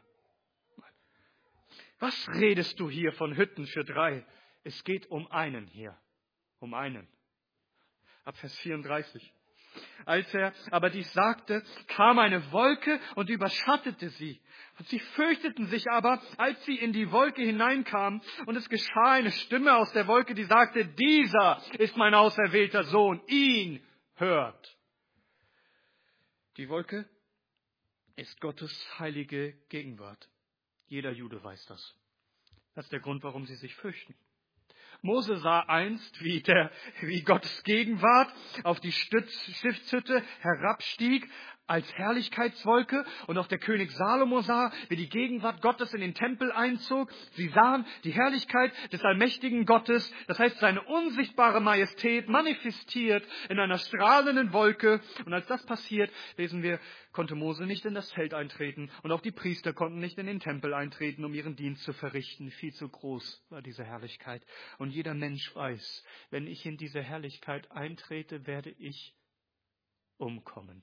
Was redest du hier von Hütten für 3? Es geht um einen hier. Um einen. Ab Vers 34. Als er aber dies sagte, kam eine Wolke und überschattete sie. Und sie fürchteten sich aber, als sie in die Wolke hineinkamen. Und es geschah eine Stimme aus der Wolke, die sagte, dieser ist mein auserwählter Sohn, ihn hört. Die Wolke ist Gottes heilige Gegenwart. Jeder Jude weiß das. Das ist der Grund, warum sie sich fürchten. Mose sah einst, wie Gottes Gegenwart auf die Stiftshütte herabstieg als Herrlichkeitswolke und auch der König Salomo sah, wie die Gegenwart Gottes in den Tempel einzog. Sie sahen die Herrlichkeit des allmächtigen Gottes, das heißt seine unsichtbare Majestät manifestiert in einer strahlenden Wolke. Und als das passiert, lesen wir, konnte Mose nicht in das Zelt eintreten und auch die Priester konnten nicht in den Tempel eintreten, um ihren Dienst zu verrichten. Viel zu groß war diese Herrlichkeit. Und jeder Mensch weiß, wenn ich in diese Herrlichkeit eintrete, werde ich umkommen.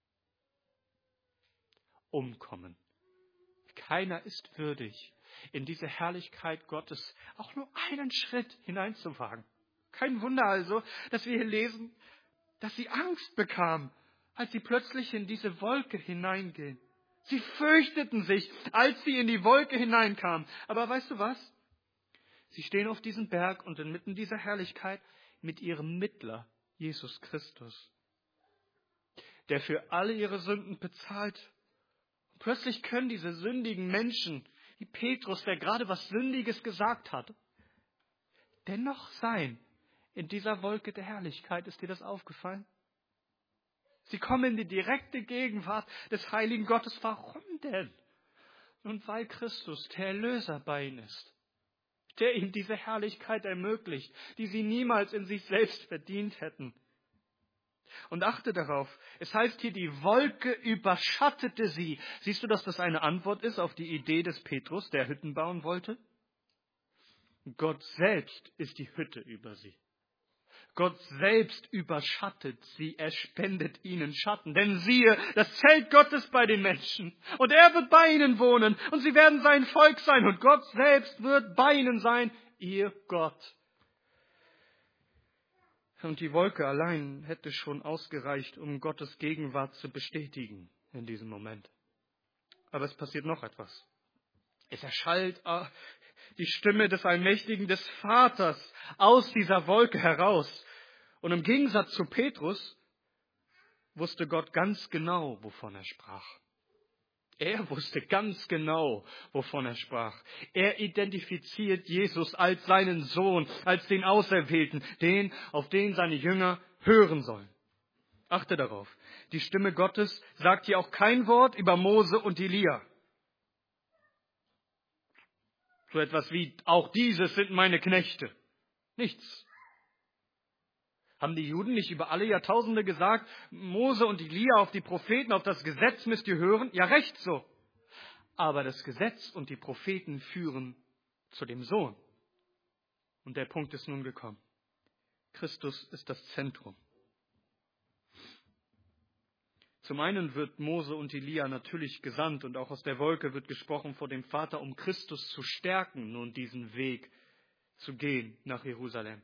Umkommen. Keiner ist würdig, in diese Herrlichkeit Gottes auch nur einen Schritt hineinzuwagen. Kein Wunder also, dass wir hier lesen, dass sie Angst bekamen, als sie plötzlich in diese Wolke hineingehen. Sie fürchteten sich, als sie in die Wolke hineinkamen. Aber weißt du was? Sie stehen auf diesem Berg und inmitten dieser Herrlichkeit mit ihrem Mittler, Jesus Christus, der für alle ihre Sünden bezahlt. Plötzlich können diese sündigen Menschen, wie Petrus, der gerade was Sündiges gesagt hat, dennoch sein in dieser Wolke der Herrlichkeit. Ist dir das aufgefallen? Sie kommen in die direkte Gegenwart des heiligen Gottes. Warum denn? Nun, weil Christus, der Erlöser, bei ihnen ist, der ihnen diese Herrlichkeit ermöglicht, die sie niemals in sich selbst verdient hätten. Und achte darauf, es heißt hier, die Wolke überschattete sie. Siehst du, dass das eine Antwort ist auf die Idee des Petrus, der Hütten bauen wollte? Gott selbst ist die Hütte über sie. Gott selbst überschattet sie, er spendet ihnen Schatten. Denn siehe, das Zelt Gottes bei den Menschen. Und er wird bei ihnen wohnen. Und sie werden sein Volk sein. Und Gott selbst wird bei ihnen sein, ihr Gott. Und die Wolke allein hätte schon ausgereicht, um Gottes Gegenwart zu bestätigen in diesem Moment. Aber es passiert noch etwas. Es erschallt die Stimme des Allmächtigen, des Vaters aus dieser Wolke heraus. Und im Gegensatz zu Petrus wusste Gott ganz genau, wovon er sprach. Er wusste ganz genau, wovon er sprach. Er identifiziert Jesus als seinen Sohn, als den Auserwählten, den, auf den seine Jünger hören sollen. Achte darauf, die Stimme Gottes sagt hier auch kein Wort über Mose und Elia. So etwas wie, auch dieses sind meine Knechte. Nichts. Haben die Juden nicht über alle Jahrtausende gesagt, Mose und Elia, auf die Propheten, auf das Gesetz müsst ihr hören? Ja, recht so. Aber das Gesetz und die Propheten führen zu dem Sohn. Und der Punkt ist nun gekommen. Christus ist das Zentrum. Zum einen wird Mose und Elia natürlich gesandt und auch aus der Wolke wird gesprochen vor dem Vater, um Christus zu stärken, nun diesen Weg zu gehen nach Jerusalem.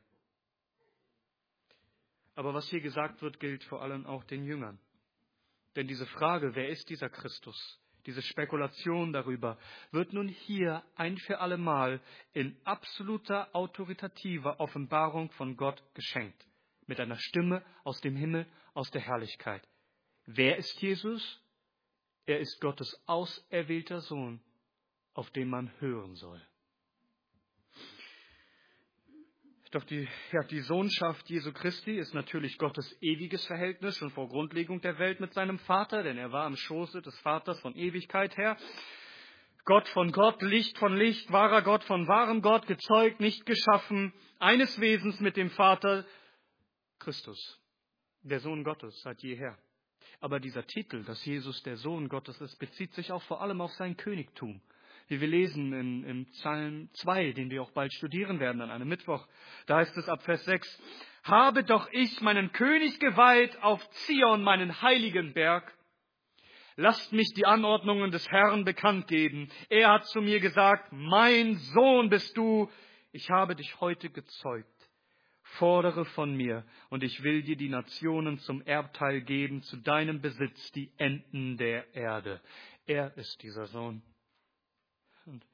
Aber was hier gesagt wird, gilt vor allem auch den Jüngern. Denn diese Frage, wer ist dieser Christus, diese Spekulation darüber, wird nun hier ein für alle Mal in absoluter autoritativer Offenbarung von Gott geschenkt. Mit einer Stimme aus dem Himmel, aus der Herrlichkeit. Wer ist Jesus? Er ist Gottes auserwählter Sohn, auf den man hören soll. Doch die Sohnschaft Jesu Christi ist natürlich Gottes ewiges Verhältnis schon vor Grundlegung der Welt mit seinem Vater, denn er war im Schoße des Vaters von Ewigkeit her. Gott von Gott, Licht von Licht, wahrer Gott von wahrem Gott, gezeugt, nicht geschaffen, eines Wesens mit dem Vater, Christus, der Sohn Gottes seit jeher. Aber dieser Titel, dass Jesus der Sohn Gottes ist, bezieht sich auch vor allem auf sein Königtum. Wie wir lesen im Psalm 2, den wir auch bald studieren werden an einem Mittwoch. Da heißt es ab Vers 6, habe doch ich meinen König geweiht auf Zion, meinen heiligen Berg. Lasst mich die Anordnungen des Herrn bekannt geben. Er hat zu mir gesagt, mein Sohn bist du, ich habe dich heute gezeugt. Fordere von mir, und ich will dir die Nationen zum Erbteil geben, zu deinem Besitz, die Enden der Erde. Er ist dieser Sohn. Und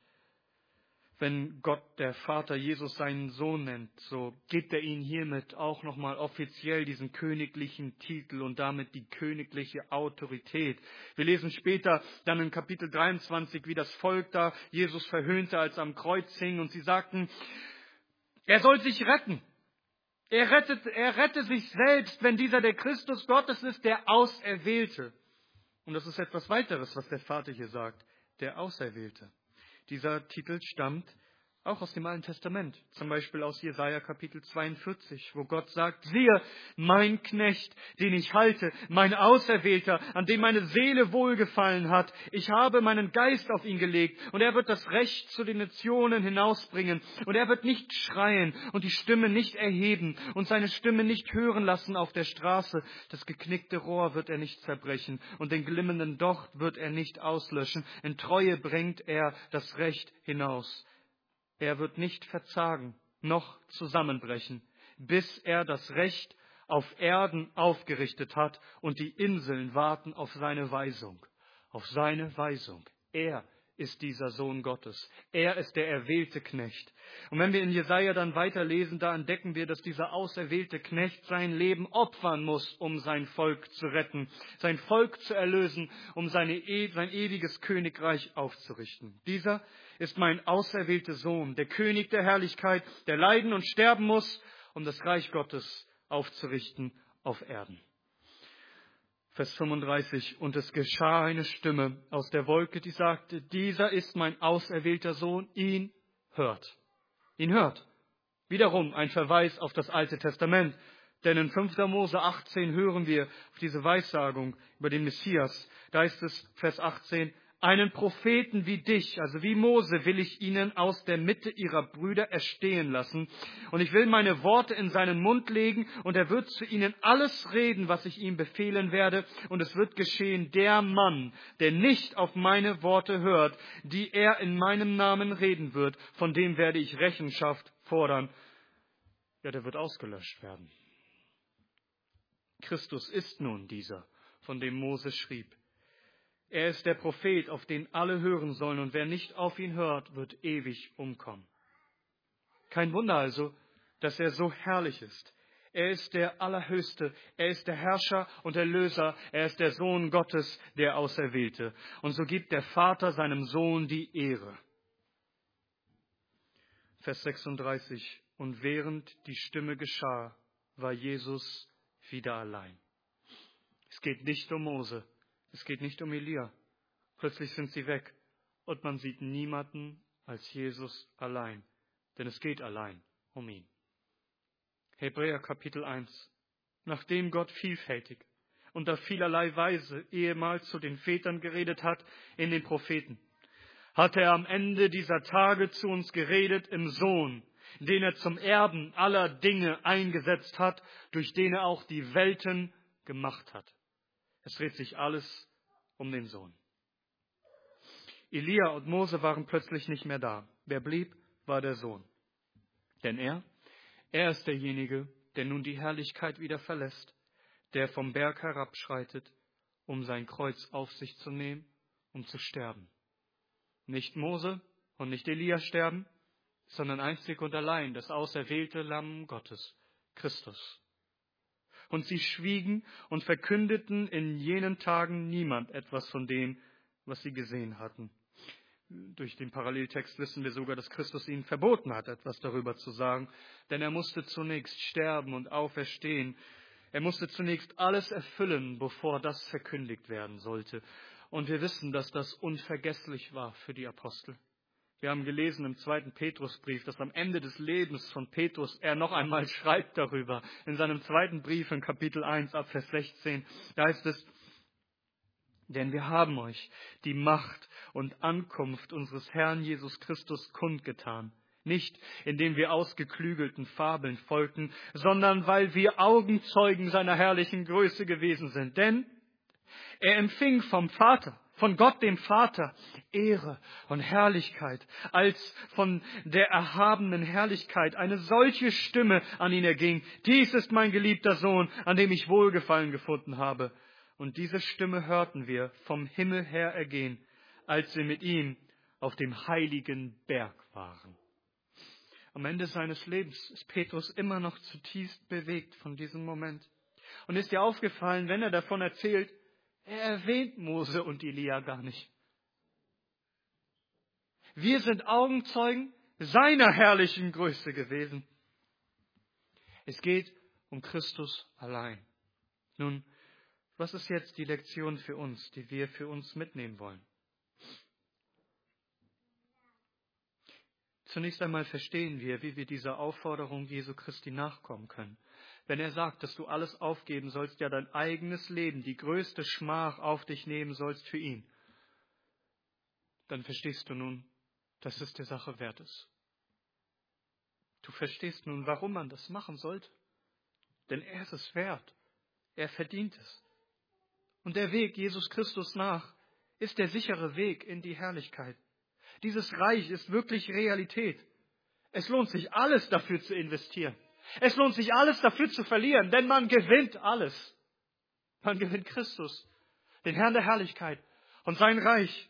wenn Gott, der Vater, Jesus seinen Sohn nennt, so gibt er ihn hiermit auch nochmal offiziell diesen königlichen Titel und damit die königliche Autorität. Wir lesen später dann in Kapitel 23, wie das Volk da Jesus verhöhnte, als er am Kreuz hing, und sie sagten, er soll sich retten. Er rette sich selbst, wenn dieser der Christus Gottes ist, der Auserwählte. Und das ist etwas weiteres, was der Vater hier sagt, der Auserwählte. Dieser Titel stammt auch aus dem Alten Testament, zum Beispiel aus Jesaja Kapitel 42, wo Gott sagt, siehe, mein Knecht, den ich halte, mein Auserwählter, an dem meine Seele wohlgefallen hat. Ich habe meinen Geist auf ihn gelegt und er wird das Recht zu den Nationen hinausbringen. Und er wird nicht schreien und die Stimme nicht erheben und seine Stimme nicht hören lassen auf der Straße. Das geknickte Rohr wird er nicht zerbrechen und den glimmenden Docht wird er nicht auslöschen. In Treue bringt er das Recht hinaus. Er wird nicht verzagen, noch zusammenbrechen, bis er das Recht auf Erden aufgerichtet hat und die Inseln warten auf seine Weisung. auf seine Weisung. Er ist dieser Sohn Gottes. Er ist der erwählte Knecht. Und wenn wir in Jesaja dann weiterlesen, da entdecken wir, dass dieser auserwählte Knecht sein Leben opfern muss, um sein Volk zu retten, sein Volk zu erlösen, um sein ewiges Königreich aufzurichten. Dieser ist mein auserwählter Sohn, der König der Herrlichkeit, der leiden und sterben muss, um das Reich Gottes aufzurichten auf Erden. Vers 35, und es geschah eine Stimme aus der Wolke, die sagte, dieser ist mein auserwählter Sohn, ihn hört. Ihn hört. Wiederum ein Verweis auf das Alte Testament, denn in 5. Mose 18 hören wir auf diese Weissagung über den Messias. Da ist es, Vers 18, einen Propheten wie dich, also wie Mose, will ich ihnen aus der Mitte ihrer Brüder erstehen lassen. Und ich will meine Worte in seinen Mund legen, und er wird zu ihnen alles reden, was ich ihm befehlen werde. Und es wird geschehen, der Mann, der nicht auf meine Worte hört, die er in meinem Namen reden wird, von dem werde ich Rechenschaft fordern. Ja, der wird ausgelöscht werden. Christus ist nun dieser, von dem Mose schrieb. Er ist der Prophet, auf den alle hören sollen, und wer nicht auf ihn hört, wird ewig umkommen. Kein Wunder also, dass er so herrlich ist. Er ist der Allerhöchste, er ist der Herrscher und Erlöser, er ist der Sohn Gottes, der Auserwählte. Und so gibt der Vater seinem Sohn die Ehre. Vers 36, und während die Stimme geschah, war Jesus wieder allein. Es geht nicht um Mose. Es geht nicht um Elia. Plötzlich sind sie weg und man sieht niemanden als Jesus allein. Denn es geht allein um ihn. Hebräer Kapitel 1. Nachdem Gott vielfältig und auf vielerlei Weise ehemals zu den Vätern geredet hat in den Propheten, hat er am Ende dieser Tage zu uns geredet im Sohn, den er zum Erben aller Dinge eingesetzt hat, durch den er auch die Welten gemacht hat. Es dreht sich alles um den Sohn. Elia und Mose waren plötzlich nicht mehr da. Wer blieb, war der Sohn. Denn er ist derjenige, der nun die Herrlichkeit wieder verlässt, der vom Berg herabschreitet, um sein Kreuz auf sich zu nehmen, um zu sterben. Nicht Mose und nicht Elia sterben, sondern einzig und allein das auserwählte Lamm Gottes, Christus. Und sie schwiegen und verkündeten in jenen Tagen niemand etwas von dem, was sie gesehen hatten. Durch den Paralleltext wissen wir sogar, dass Christus ihnen verboten hat, etwas darüber zu sagen, denn er musste zunächst sterben und auferstehen. Er musste zunächst alles erfüllen, bevor das verkündigt werden sollte. Und wir wissen, dass das unvergesslich war für die Apostel. Wir haben gelesen im 2. Petrusbrief, dass am Ende des Lebens von Petrus er noch einmal schreibt darüber. In seinem 2. Brief in Kapitel 1 ab Vers 16, da heißt es, denn wir haben euch die Macht und Ankunft unseres Herrn Jesus Christus kundgetan. Nicht, indem wir ausgeklügelten Fabeln folgten, sondern weil wir Augenzeugen seiner herrlichen Größe gewesen sind. Denn er empfing vom Vater, von Gott dem Vater, Ehre und Herrlichkeit, als von der erhabenen Herrlichkeit eine solche Stimme an ihn erging. Dies ist mein geliebter Sohn, an dem ich Wohlgefallen gefunden habe. Und diese Stimme hörten wir vom Himmel her ergehen, als wir mit ihm auf dem heiligen Berg waren. Am Ende seines Lebens ist Petrus immer noch zutiefst bewegt von diesem Moment. Und ist dir aufgefallen, wenn er davon erzählt, er erwähnt Mose und Elia gar nicht. Wir sind Augenzeugen seiner herrlichen Größe gewesen. Es geht um Christus allein. Nun, was ist jetzt die Lektion für uns, die wir für uns mitnehmen wollen? Zunächst einmal verstehen wir, wie wir dieser Aufforderung Jesu Christi nachkommen können. Wenn er sagt, dass du alles aufgeben sollst, ja dein eigenes Leben, die größte Schmach auf dich nehmen sollst für ihn, dann verstehst du nun, dass es der Sache wert ist. Du verstehst nun, warum man das machen sollte. Denn er ist es wert. Er verdient es. Und der Weg Jesus Christus nach ist der sichere Weg in die Herrlichkeit. Dieses Reich ist wirklich Realität. Es lohnt sich, alles dafür zu investieren. Es lohnt sich, alles dafür zu verlieren, denn man gewinnt alles. Man gewinnt Christus, den Herrn der Herrlichkeit. und sein Reich.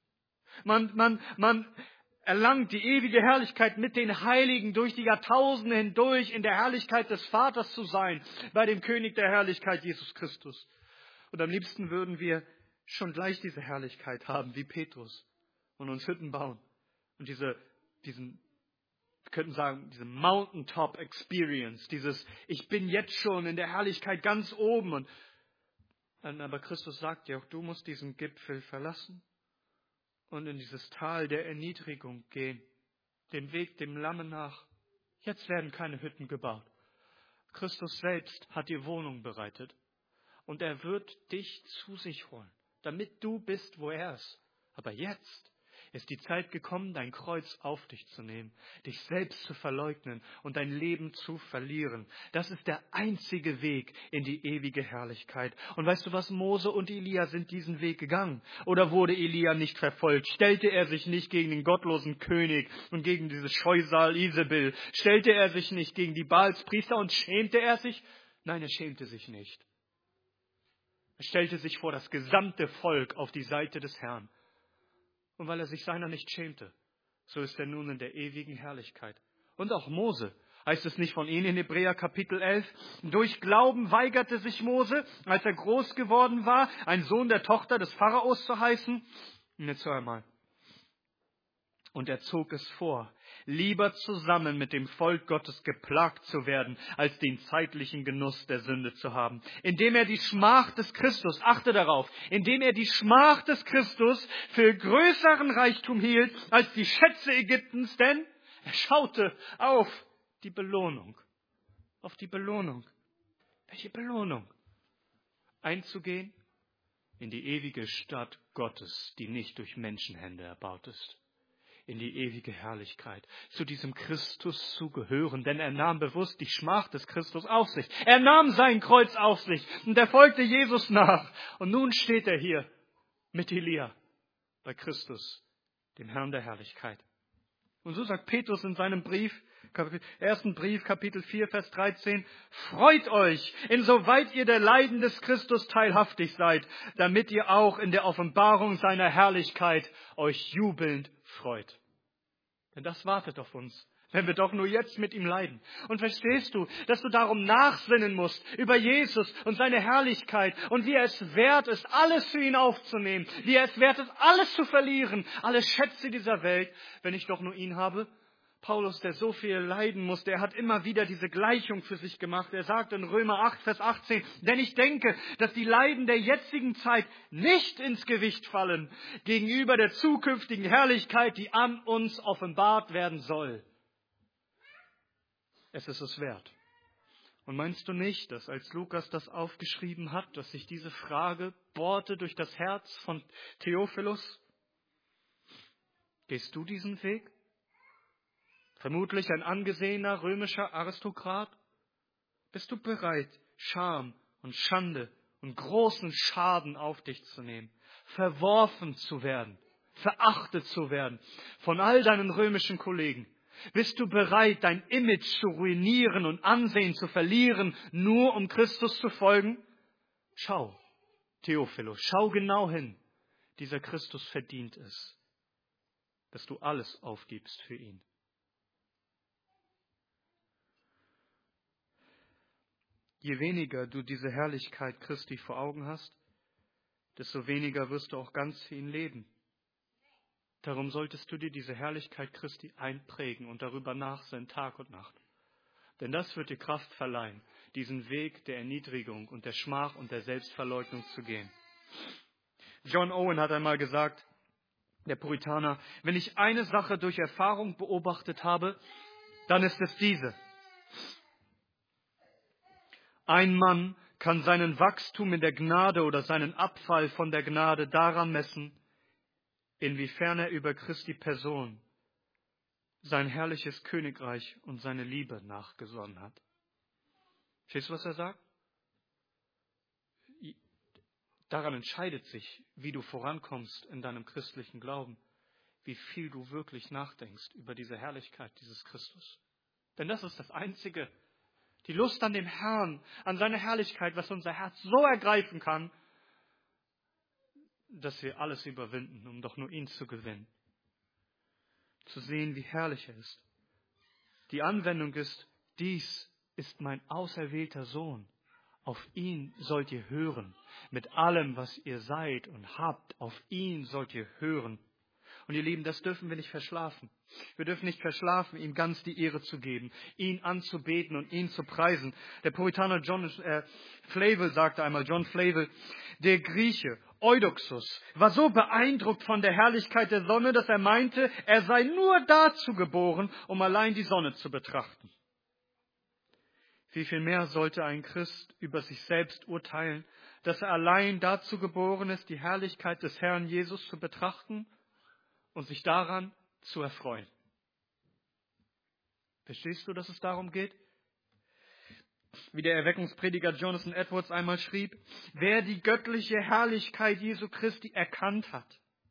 Man erlangt die ewige Herrlichkeit mit den Heiligen durch die Jahrtausende hindurch in der Herrlichkeit des Vaters zu sein, bei dem König der Herrlichkeit, Jesus Christus. Und am liebsten würden wir schon gleich diese Herrlichkeit haben, wie Petrus, und uns Hütten bauen. Und wir könnten sagen, diese Mountaintop Experience, ich bin jetzt schon in der Herrlichkeit ganz oben. Aber Christus sagt ja auch, du musst diesen Gipfel verlassen und in dieses Tal der Erniedrigung gehen, den Weg dem Lamme nach. Jetzt werden keine Hütten gebaut. Christus selbst hat dir Wohnung bereitet und er wird dich zu sich holen, damit du bist, wo er ist. Aber jetzt ist die Zeit gekommen, dein Kreuz auf dich zu nehmen, dich selbst zu verleugnen und dein Leben zu verlieren. Das ist der einzige Weg in die ewige Herrlichkeit. Und weißt du was, Mose und Elia sind diesen Weg gegangen. Oder wurde Elia nicht verfolgt? Stellte er sich nicht gegen den gottlosen König und gegen dieses Scheusal Isabel? Stellte er sich nicht gegen die Baalspriester und schämte er sich? Nein, er schämte sich nicht. Er stellte sich vor das gesamte Volk auf die Seite des Herrn. Und weil er sich seiner nicht schämte, so ist er nun in der ewigen Herrlichkeit. Und auch Mose, heißt es nicht von ihm in Hebräer Kapitel 11, durch Glauben weigerte sich Mose, als er groß geworden war, ein Sohn der Tochter des Pharaos zu heißen. Und jetzt hör einmal. Und er zog es vor, lieber zusammen mit dem Volk Gottes geplagt zu werden, als den zeitlichen Genuss der Sünde zu haben. Indem er die Schmach des Christus, achte darauf, indem er die Schmach des Christus für größeren Reichtum hielt als die Schätze Ägyptens, denn er schaute auf die Belohnung. Auf die Belohnung. Welche Belohnung? Einzugehen in die ewige Stadt Gottes, die nicht durch Menschenhände erbaut ist. In die ewige Herrlichkeit, zu diesem Christus zu gehören, denn er nahm bewusst die Schmach des Christus auf sich. Er nahm sein Kreuz auf sich und er folgte Jesus nach. Und nun steht er hier mit Elia bei Christus, dem Herrn der Herrlichkeit. Und so sagt Petrus in seinem ersten Brief, Kapitel 4, Vers 13, freut euch, insoweit ihr der Leiden des Christus teilhaftig seid, damit ihr auch in der Offenbarung seiner Herrlichkeit euch jubelnd freut. Denn das wartet auf uns, wenn wir doch nur jetzt mit ihm leiden. Und verstehst du, dass du darum nachsinnen musst über Jesus und seine Herrlichkeit und wie er es wert ist, alles für ihn aufzunehmen, wie er es wert ist, alles zu verlieren, alle Schätze dieser Welt, wenn ich doch nur ihn habe? Paulus, der so viel leiden musste, er hat immer wieder diese Gleichung für sich gemacht. Er sagt in Römer 8, Vers 18, denn ich denke, dass die Leiden der jetzigen Zeit nicht ins Gewicht fallen gegenüber der zukünftigen Herrlichkeit, die an uns offenbart werden soll. Es ist es wert. Und meinst du nicht, dass als Lukas das aufgeschrieben hat, dass sich diese Frage bohrte durch das Herz von Theophilus? Gehst du diesen Weg? Vermutlich ein angesehener römischer Aristokrat? Bist du bereit, Scham und Schande und großen Schaden auf dich zu nehmen, verworfen zu werden, verachtet zu werden von all deinen römischen Kollegen? Bist du bereit, dein Image zu ruinieren und Ansehen zu verlieren, nur um Christus zu folgen? Schau, Theophilus, schau genau hin. Dieser Christus verdient es, dass du alles aufgibst für ihn. Je weniger du diese Herrlichkeit Christi vor Augen hast, desto weniger wirst du auch ganz für ihn leben. Darum solltest du dir diese Herrlichkeit Christi einprägen und darüber nachsinnen, Tag und Nacht. Denn das wird dir Kraft verleihen, diesen Weg der Erniedrigung und der Schmach und der Selbstverleugnung zu gehen. John Owen hat einmal gesagt, der Puritaner, wenn ich eine Sache durch Erfahrung beobachtet habe, dann ist es diese. Ein Mann kann seinen Wachstum in der Gnade oder seinen Abfall von der Gnade daran messen, inwiefern er über Christi Person, sein herrliches Königreich und seine Liebe nachgesonnen hat. Verstehst du, was er sagt? Daran entscheidet sich, wie du vorankommst in deinem christlichen Glauben, wie viel du wirklich nachdenkst über diese Herrlichkeit dieses Christus. Denn das ist das Einzige, die Lust an dem Herrn, an seiner Herrlichkeit, was unser Herz so ergreifen kann, dass wir alles überwinden, um doch nur ihn zu gewinnen. Zu sehen, wie herrlich er ist. Die Anwendung ist, dies ist mein auserwählter Sohn. Auf ihn sollt ihr hören. Mit allem, was ihr seid und habt, auf ihn sollt ihr hören. Und ihr Lieben, das dürfen wir nicht verschlafen. Wir dürfen nicht verschlafen, ihm ganz die Ehre zu geben, ihn anzubeten und ihn zu preisen. Der Puritaner John Flavel sagte einmal, John Flavel, der Grieche Eudoxus war so beeindruckt von der Herrlichkeit der Sonne, dass er meinte, er sei nur dazu geboren, um allein die Sonne zu betrachten. Wie viel mehr sollte ein Christ über sich selbst urteilen, dass er allein dazu geboren ist, die Herrlichkeit des Herrn Jesus zu betrachten und sich daran zu erfreuen. Verstehst du, dass es darum geht? Wie der Erweckungsprediger Jonathan Edwards einmal schrieb, wer die göttliche Herrlichkeit Jesu Christi erkannt hat,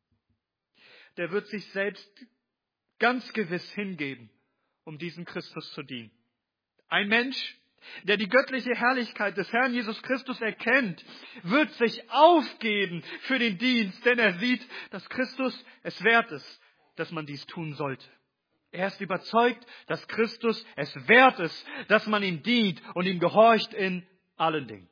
der wird sich selbst ganz gewiss hingeben, um diesem Christus zu dienen. Ein Mensch, der die göttliche Herrlichkeit des Herrn Jesus Christus erkennt, wird sich aufgeben für den Dienst, denn er sieht, dass Christus es wert ist, dass man dies tun sollte. Er ist überzeugt, dass Christus es wert ist, dass man ihm dient und ihm gehorcht in allen Dingen.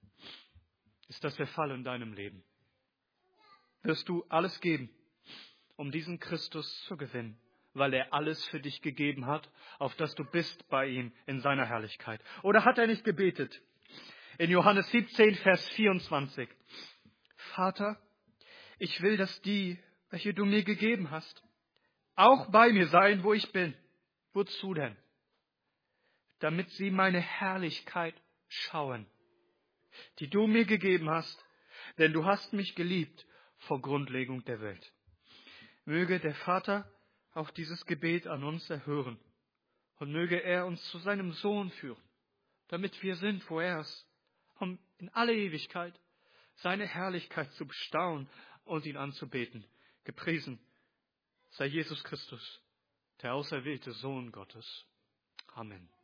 Ist das der Fall in deinem Leben? Wirst du alles geben, um diesen Christus zu gewinnen, weil er alles für dich gegeben hat, auf das du bist bei ihm in seiner Herrlichkeit? Oder hat er nicht gebetet? In Johannes 17, Vers 24. Vater, ich will, dass die, welche du mir gegeben hast, auch bei mir sein, wo ich bin. Wozu denn? Damit sie meine Herrlichkeit schauen, die du mir gegeben hast, denn du hast mich geliebt vor Grundlegung der Welt. Möge der Vater auch dieses Gebet an uns erhören und möge er uns zu seinem Sohn führen, damit wir sind, wo er ist, um in alle Ewigkeit seine Herrlichkeit zu bestaunen und ihn anzubeten. Gepriesen sei Jesus Christus, der auserwählte Sohn Gottes. Amen.